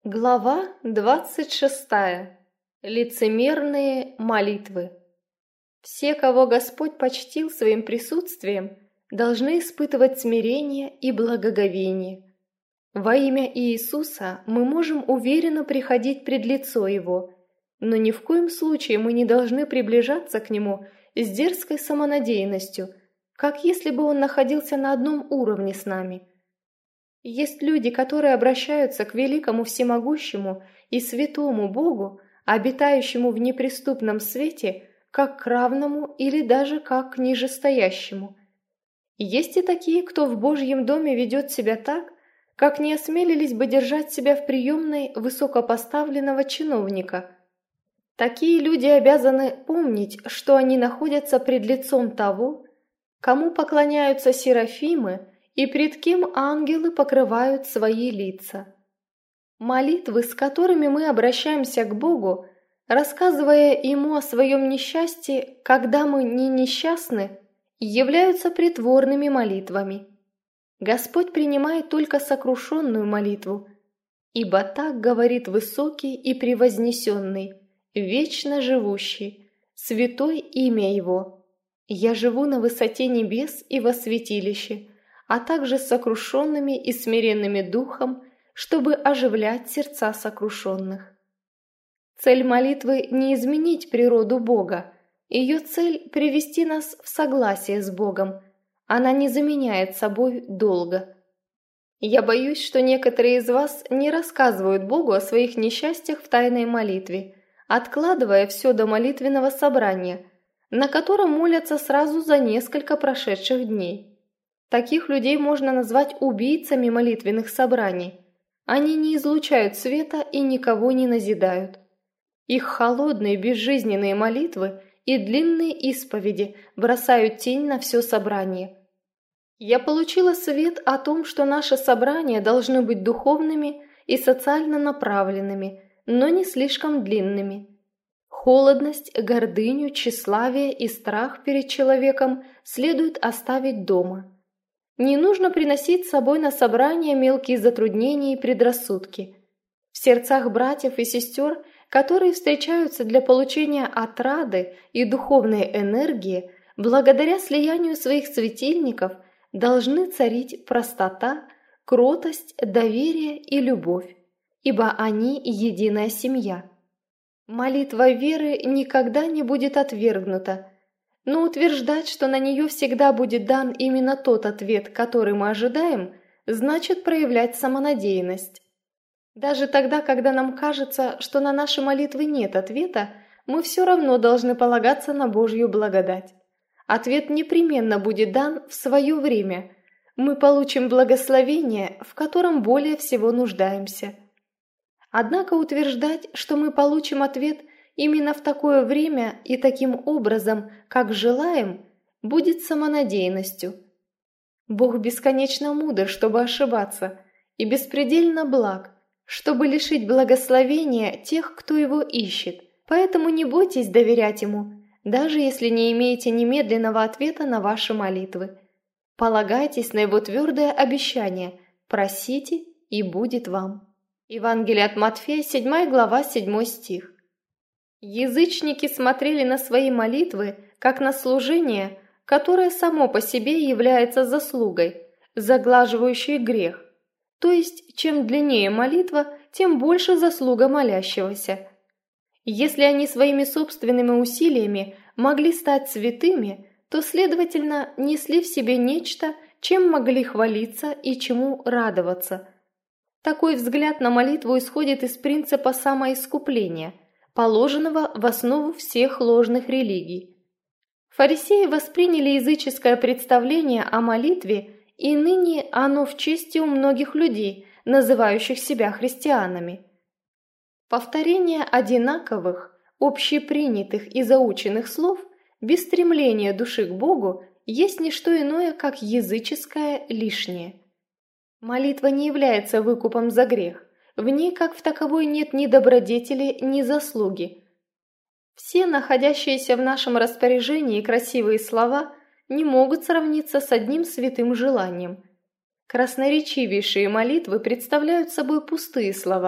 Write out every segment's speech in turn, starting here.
Глава 26. Лицемерные молитвы. Все, кого Господь почтил своим присутствием, должны испытывать смирение и благоговение. Во имя Иисуса мы можем уверенно приходить пред лицо Его, но ни в коем случае мы не должны приближаться к Нему с дерзкой самонадеянностью, как если бы Он находился на одном уровне с нами. Есть люди, которые обращаются к великому всемогущему и святому Богу, обитающему в неприступном свете, как к равному или даже как к нижестоящему. Есть и такие, кто в Божьем доме ведет себя так, как не осмелились бы держать себя в приемной высокопоставленного чиновника. Такие люди обязаны помнить, что они находятся пред лицом того, кому поклоняются серафимы, и пред кем ангелы покрывают свои лица. Молитвы, с которыми мы обращаемся к Богу, рассказывая Ему о своем несчастье, когда мы не несчастны, являются притворными молитвами. Господь принимает только сокрушенную молитву, ибо так говорит высокий и превознесенный, вечно живущий, святой имя Его. Я живу на высоте небес и во святилище, а также с сокрушенными и смиренными духом, чтобы оживлять сердца сокрушенных. Цель молитвы не изменить природу Бога, ее цель привести нас в согласие с Богом, она не заменяет собой долга. Я боюсь, что некоторые из вас не рассказывают Богу о своих несчастьях в тайной молитве, откладывая все до молитвенного собрания, на котором молятся сразу за несколько прошедших дней. Таких людей можно назвать убийцами молитвенных собраний. Они не излучают света и никого не назидают. Их холодные безжизненные молитвы и длинные исповеди бросают тень на все собрание. Я получила совет о том, что наши собрания должны быть духовными и социально направленными, но не слишком длинными. Холодность, гордыню, тщеславие и страх перед человеком следует оставить дома. Не нужно приносить с собой на собрание мелкие затруднения и предрассудки. В сердцах братьев и сестер, которые встречаются для получения отрады и духовной энергии, благодаря слиянию своих светильников, должны царить простота, кротость, доверие и любовь, ибо они единая семья. Молитва веры никогда не будет отвергнута, но утверждать, что на нее всегда будет дан именно тот ответ, который мы ожидаем, значит проявлять самонадеянность. Даже тогда, когда нам кажется, что на наши молитвы нет ответа, мы все равно должны полагаться на Божью благодать. Ответ непременно будет дан в свое время. Мы получим благословение, в котором более всего нуждаемся. Однако утверждать, что мы получим ответ именно в такое время и таким образом, как желаем, будет самонадеянностью. Бог бесконечно мудр, чтобы ошибаться, и беспредельно благ, чтобы лишить благословения тех, кто его ищет. Поэтому не бойтесь доверять ему, даже если не имеете немедленного ответа на ваши молитвы. Полагайтесь на его твердое обещание: просите, и будет вам. Евангелие от Матфея, 7 глава, 7 стих. Язычники смотрели на свои молитвы как на служение, которое само по себе является заслугой, заглаживающей грех. То есть, чем длиннее молитва, тем больше заслуга молящегося. Если они своими собственными усилиями могли стать святыми, то, следовательно, несли в себе нечто, чем могли хвалиться и чему радоваться. Такой взгляд на молитву исходит из принципа самоискупления, положенного в основу всех ложных религий. Фарисеи восприняли языческое представление о молитве, и ныне оно в чести у многих людей, называющих себя христианами. Повторение одинаковых, общепринятых и заученных слов без стремления души к Богу есть не что иное, как языческое лишнее. Молитва не является выкупом за грех. В ней, как в таковой, нет ни добродетели, ни заслуги. Все находящиеся в нашем распоряжении красивые слова не могут сравниться с одним святым желанием. Красноречивейшие молитвы представляют собой пустые слова,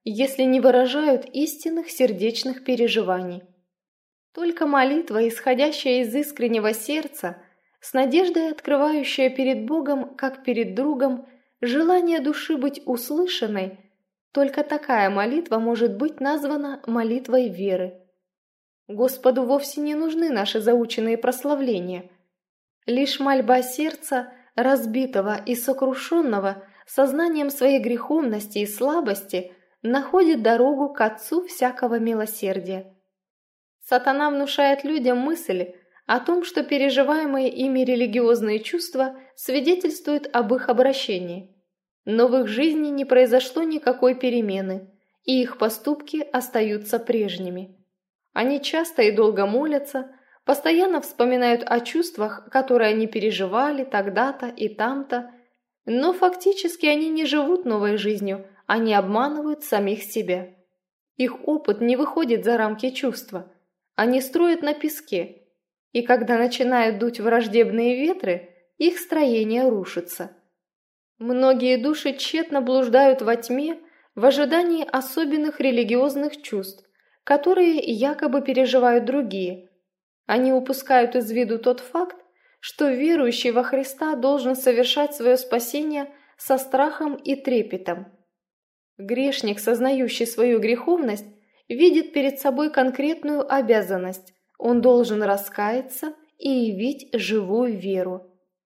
если не выражают истинных сердечных переживаний. Только молитва, исходящая из искреннего сердца, с надеждой открывающая перед Богом, как перед другом, желание души быть услышанной, только такая молитва может быть названа молитвой веры. Господу вовсе не нужны наши заученные прославления. Лишь мольба сердца, разбитого и сокрушенного сознанием своей греховности и слабости, находит дорогу к Отцу всякого милосердия. Сатана внушает людям мысль о том, что переживаемые ими религиозные чувства свидетельствуют об их обращении. Но в их жизни не произошло никакой перемены, и их поступки остаются прежними. Они часто и долго молятся, постоянно вспоминают о чувствах, которые они переживали тогда-то и там-то, но фактически они не живут новой жизнью, они обманывают самих себя. Их опыт не выходит за рамки чувства, они строят на песке, и когда начинают дуть враждебные ветры, их строение рушится. Многие души тщетно блуждают во тьме в ожидании особенных религиозных чувств, которые якобы переживают другие. Они упускают из виду тот факт, что верующий во Христа должен совершать свое спасение со страхом и трепетом. Грешник, сознающий свою греховность, видит перед собой конкретную обязанность. Он должен раскаяться и явить живую веру.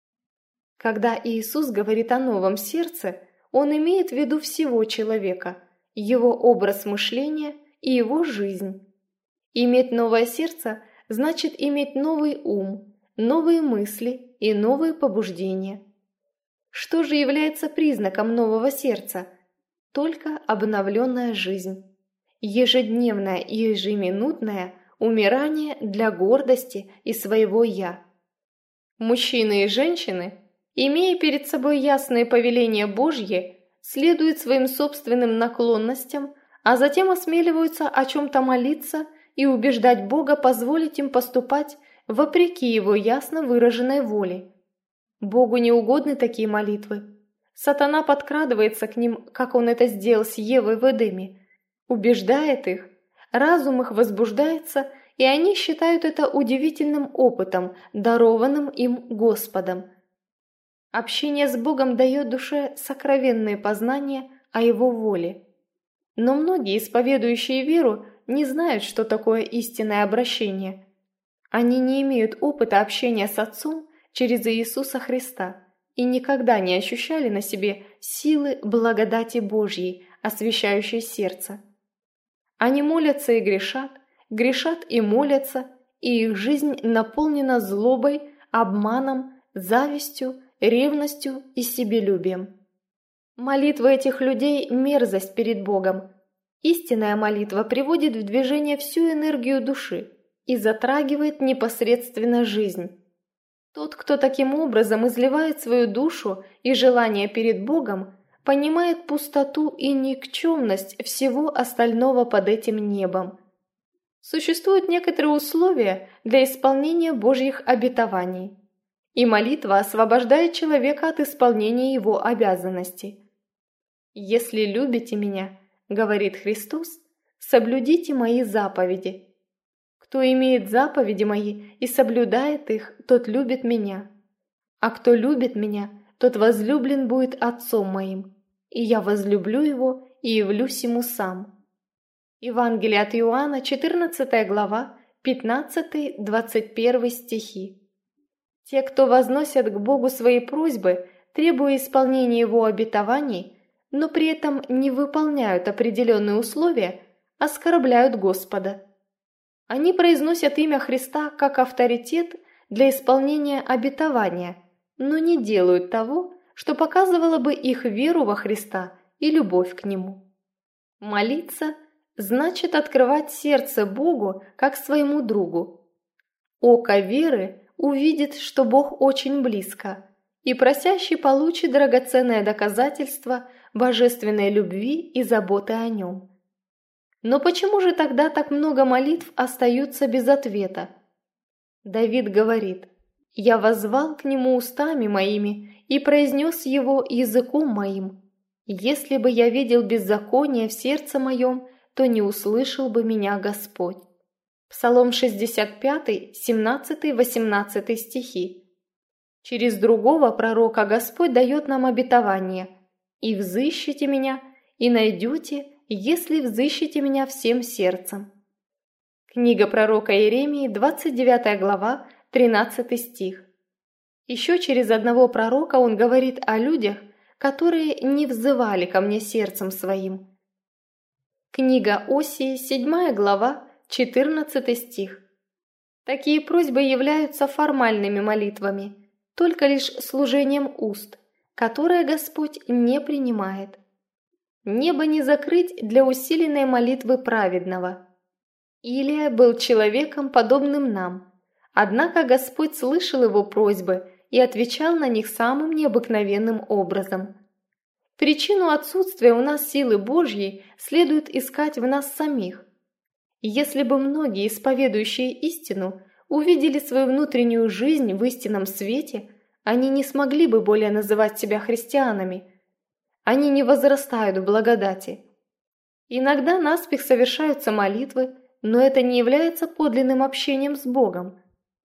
Когда Иисус говорит о новом сердце, Он имеет в виду всего человека, его образ мышления и его жизнь. Иметь новое сердце значит иметь новый ум, новые мысли и новые побуждения. Что же является признаком нового сердца? Только обновленная жизнь. Ежедневное и ежеминутное умирание для гордости и своего «я». Мужчины и женщины, имея перед собой ясные повеления Божьи, следуют своим собственным наклонностям, а затем осмеливаются о чем-то молиться и убеждать Бога позволить им поступать вопреки Его ясно выраженной воле. Богу не угодны такие молитвы. Сатана подкрадывается к ним, как он это сделал с Евой в Эдеме, убеждает их, разум их возбуждается, и они считают это удивительным опытом, дарованным им Господом. Общение с Богом дает душе сокровенные познания о Его воле. Но многие, исповедующие веру, не знают, что такое истинное обращение. Они не имеют опыта общения с Отцом через Иисуса Христа и никогда не ощущали на себе силы благодати Божьей, освящающей сердце. Они молятся и грешат, грешат и молятся, и их жизнь наполнена злобой, обманом, завистью, ревностью и себелюбием. Молитва этих людей – мерзость перед Богом. Истинная молитва приводит в движение всю энергию души и затрагивает непосредственно жизнь. Тот, кто таким образом изливает свою душу и желание перед Богом, понимает пустоту и никчемность всего остального под этим небом. Существуют некоторые условия для исполнения Божьих обетований, и молитва освобождает человека от исполнения его обязанностей. «Если любите Меня, — говорит Христос, — соблюдите Мои заповеди. Кто имеет заповеди Мои и соблюдает их, тот любит Меня. А кто любит Меня, тот возлюблен будет Отцом Моим, и Я возлюблю его и явлюсь ему сам». Евангелие от Иоанна, 14 глава, 15-21 стихи. Те, кто возносят к Богу свои просьбы, требуя исполнения Его обетований, но при этом не выполняют определенные условия, оскорбляют Господа. Они произносят имя Христа как авторитет для исполнения обетования, но не делают того, что показывало бы их веру во Христа и любовь к Нему. Молиться значит открывать сердце Богу как своему другу. Око веры увидит, что Бог очень близко, и просящий получит драгоценное доказательство божественной любви и заботы о нем. Но почему же тогда так много молитв остаются без ответа? Давид говорит: «Я воззвал к Нему устами моими и произнес Его языком моим». Если бы я видел беззаконие в сердце моем, то не услышал бы меня Господь». Псалом 65, 17-18 стихи. Через другого пророка Господь дает нам обетование: «И взыщите меня, и найдете, если взыщете меня всем сердцем». Книга пророка Иеремии, 29 глава, 13 стих. Еще через одного пророка он говорит о людях, которые не взывали ко мне сердцем своим. Книга Осии, 7 глава, 14 стих. Такие просьбы являются формальными молитвами, только лишь служением уст, которое Господь не принимает. Небо не закрыть для усиленной молитвы праведного. Илия был человеком, подобным нам, однако Господь слышал его просьбы и отвечал на них самым необыкновенным образом. Причину отсутствия у нас силы Божьей следует искать в нас самих. Если бы многие, исповедующие истину, увидели свою внутреннюю жизнь в истинном свете, они не смогли бы более называть себя христианами. Они не возрастают в благодати. Иногда наспех совершаются молитвы, но это не является подлинным общением с Богом.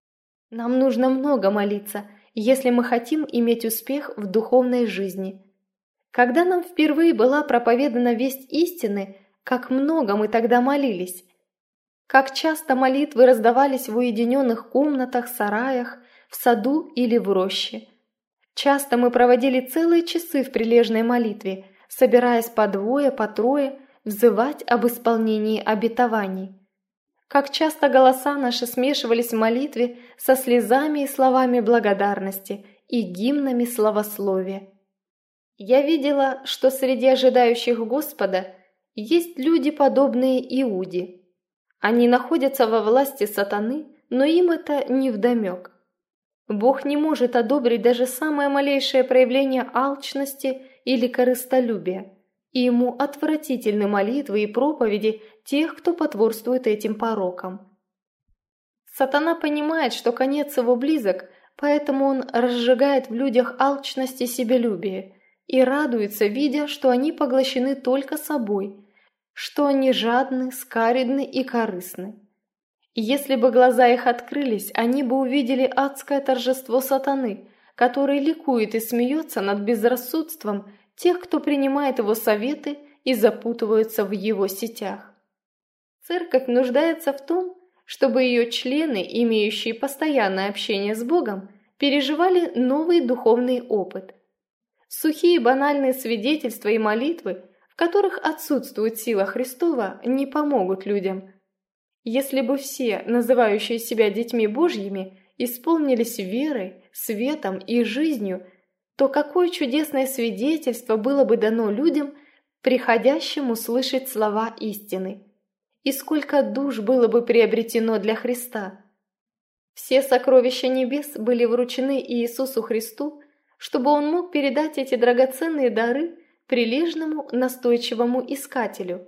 Нам нужно много молиться, если мы хотим иметь успех в духовной жизни. Когда нам впервые была проповедана весть истины, как много мы тогда молились. Как часто молитвы раздавались в уединенных комнатах, сараях, в саду или в роще. Часто мы проводили целые часы в прилежной молитве, собираясь по двое, по трое, взывать об исполнении обетований. Как часто голоса наши смешивались в молитве со слезами и словами благодарности и гимнами славословия. Я видела, что среди ожидающих Господа есть люди, подобные Иуде. Они находятся во власти сатаны, но им это невдомек. Бог не может одобрить даже самое малейшее проявление алчности или корыстолюбия, и ему отвратительны молитвы и проповеди тех, кто потворствует этим порокам. Сатана понимает, что конец его близок, поэтому он разжигает в людях алчность и себелюбие и радуется, видя, что они поглощены только собой, что они жадны, скаредны и корыстны. Если бы глаза их открылись, они бы увидели адское торжество сатаны, который ликует и смеется над безрассудством тех, кто принимает его советы и запутываются в его сетях. Церковь нуждается в том, чтобы ее члены, имеющие постоянное общение с Богом, переживали новый духовный опыт. Сухие банальные свидетельства и молитвы, в которых отсутствует сила Христова, не помогут людям. Если бы все, называющие себя детьми Божьими, исполнились верой, светом и жизнью, то какое чудесное свидетельство было бы дано людям, приходящим услышать слова истины, и сколько душ было бы приобретено для Христа. Все сокровища небес были вручены Иисусу Христу, чтобы Он мог передать эти драгоценные дары прилежному, настойчивому искателю.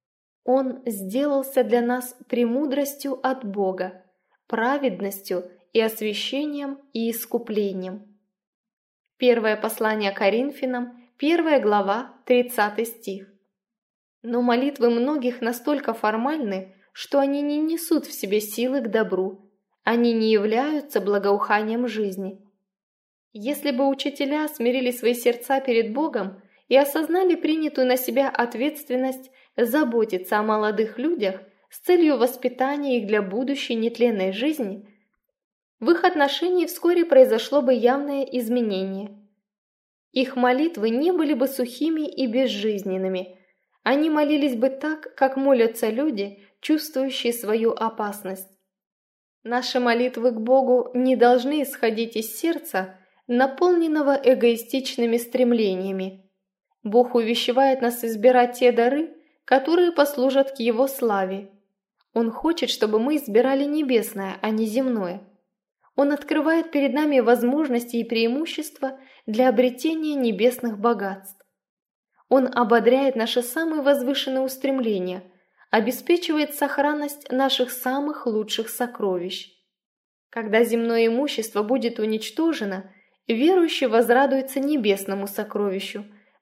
Он сделался для нас премудростью от Бога, праведностью и освящением и искуплением. Первое послание Коринфянам, 1 глава, 30 стих. Но молитвы многих настолько формальны, что они не несут в себе силы к добру, они не являются благоуханием жизни. Если бы учителя смирили свои сердца перед Богом и осознали принятую на себя ответственность заботиться о молодых людях с целью воспитания их для будущей нетленной жизни, в их отношении вскоре произошло бы явное изменение. Их молитвы не были бы сухими и безжизненными, они молились бы так, как молятся люди, чувствующие свою опасность. Наши молитвы к Богу не должны исходить из сердца, наполненного эгоистичными стремлениями. Бог увещевает нас избирать те дары, которые послужат к Его славе. Он хочет, чтобы мы избирали небесное, а не земное. Он открывает перед нами возможности и преимущества для обретения небесных богатств. Он ободряет наши самые возвышенные устремления, обеспечивает сохранность наших самых лучших сокровищ. Когда земное имущество будет уничтожено, верующий возрадуется небесному сокровищу,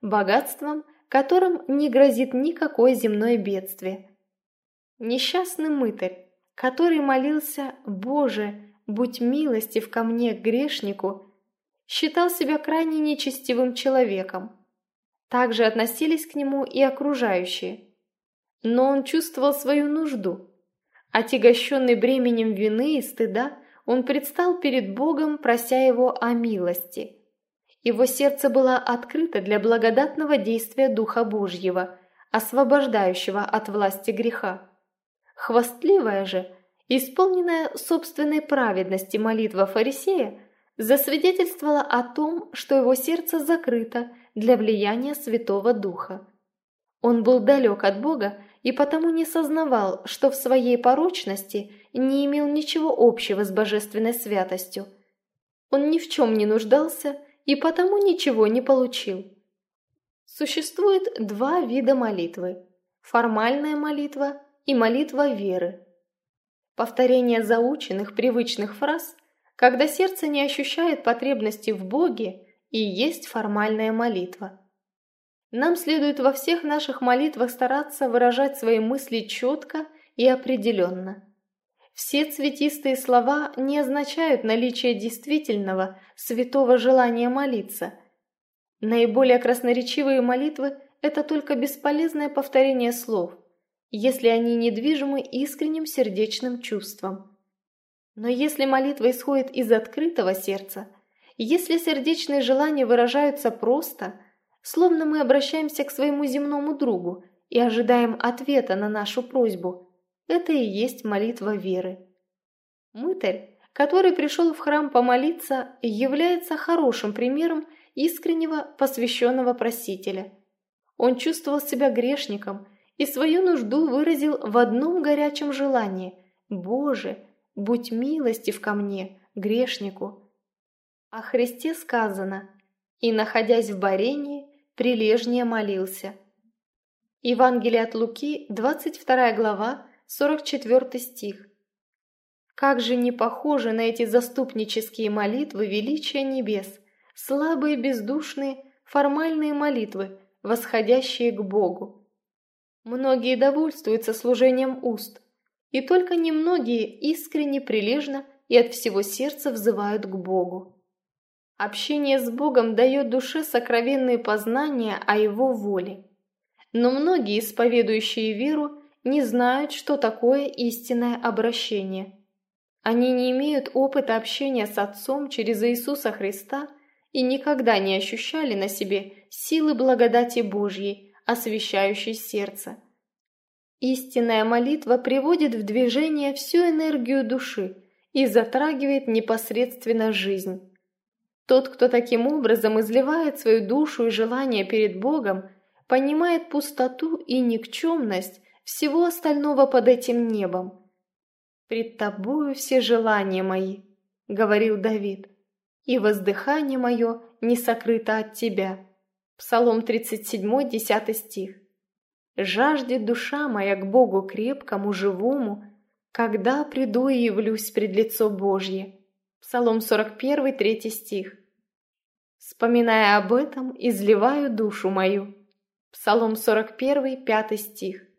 богатством, которым не грозит никакое земное бедствие. Несчастный мытарь, который молился: «Боже, будь милостив ко мне, грешнику», считал себя крайне нечестивым человеком. Также относились к нему и окружающие. Но он чувствовал свою нужду. Отягощенный бременем вины и стыда, он предстал перед Богом, прося Его о милости. Его сердце было открыто для благодатного действия Духа Божьего, освобождающего от власти греха. Хвастливая же, исполненная собственной праведности молитва фарисея, засвидетельствовала о том, что его сердце закрыто для влияния Святого Духа. Он был далек от Бога и потому не сознавал, что в своей порочности не имел ничего общего с божественной святостью. Он ни в чем не нуждался и потому ничего не получил. Существует два вида молитвы: формальная молитва и молитва веры. Повторение заученных привычных фраз, когда сердце не ощущает потребности в Боге, и есть формальная молитва. Нам следует во всех наших молитвах стараться выражать свои мысли четко и определенно. Все цветистые слова не означают наличие действительного, святого желания молиться. Наиболее красноречивые молитвы – это только бесполезное повторение слов, если они недвижимы искренним сердечным чувством. Но если молитва исходит из открытого сердца, если сердечные желания выражаются просто, словно мы обращаемся к своему земному другу и ожидаем ответа на нашу просьбу, это и есть молитва веры. Мытарь, который пришел в храм помолиться, является хорошим примером искреннего посвященного просителя. Он чувствовал себя грешником и свою нужду выразил в одном горячем желании: «Боже, будь милостив ко мне, грешнику». О Христе сказано: «И, находясь в борении, прилежнее молился». Евангелие от Луки, 22 глава, 44 стих. Как же не похожи на эти заступнические молитвы величия небес, слабые, бездушные, формальные молитвы, восходящие к Богу. Многие довольствуются служением уст, и только немногие искренне, прилежно и от всего сердца взывают к Богу. Общение с Богом дает душе сокровенные познания о Его воле. Но многие, исповедующие веру, не знают, что такое истинное обращение. Они не имеют опыта общения с Отцом через Иисуса Христа и никогда не ощущали на себе силы благодати Божьей, освящающей сердце. Истинная молитва приводит в движение всю энергию души и затрагивает непосредственно жизнь. Тот, кто таким образом изливает свою душу и желания перед Богом, понимает пустоту и никчемность всего остального под этим небом. «Пред тобою все желания мои», — говорил Давид, «и воздыхание мое не сокрыто от тебя». Псалом 37, 10 стих. «Жаждет душа моя к Богу крепкому, живому, когда приду и явлюсь пред лицо Божье». Псалом 41, 3 стих. «Вспоминая об этом, изливаю душу мою». Псалом 41, 5 стих.